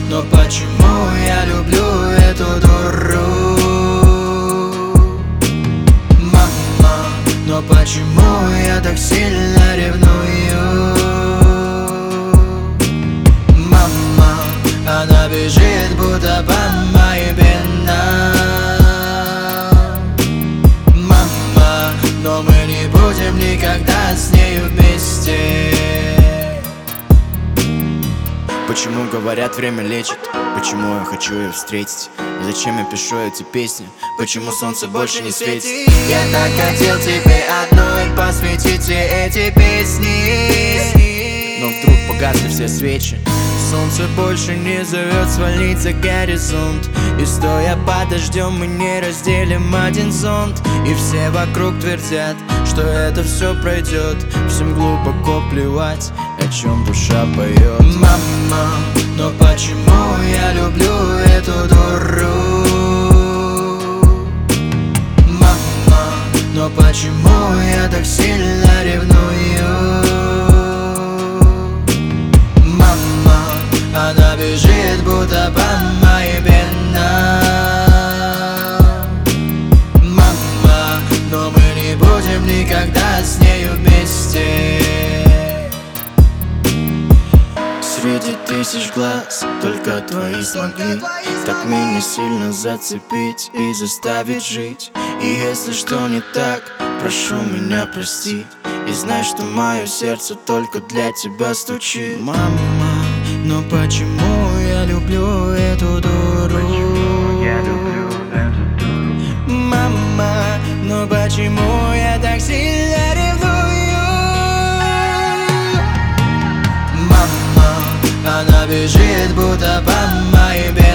но почему я люблю эту дуру? Мама, но почему я так сильно ревную? Мама, она бежит, будто по моим венам. Мама, но мы не будем никогда с нею вместе. Почему говорят, время лечит? Почему я хочу ее встретить? И зачем я пишу эти песни? Почему солнце больше не светит? Я так хотел тебе одной посвятить все эти песни, но вдруг погасли все свечи. солнце больше не зовет свалить за горизонт. И стоя под дождем мы не разделим один зонт. И все вокруг твердят, что это все пройдет. Всем глубоко плевать, о чем душа поет. Мама, но почему я люблю эту дуру? Мама, но почему я так сильно ревную? Мама, она бежит, будто по моим венам. Мама, но мы не будем никогда с нею вместе. Среди тысяч глаз только твои смогли так меня сильно зацепить и заставить жить. И если что не так, прошу меня простить. И знай, что мое сердце только для тебя стучит. Мама, но почему я люблю эту дуру? Мама, но почему я так сильно ревную? Мама, она бежит, будто по моим венам.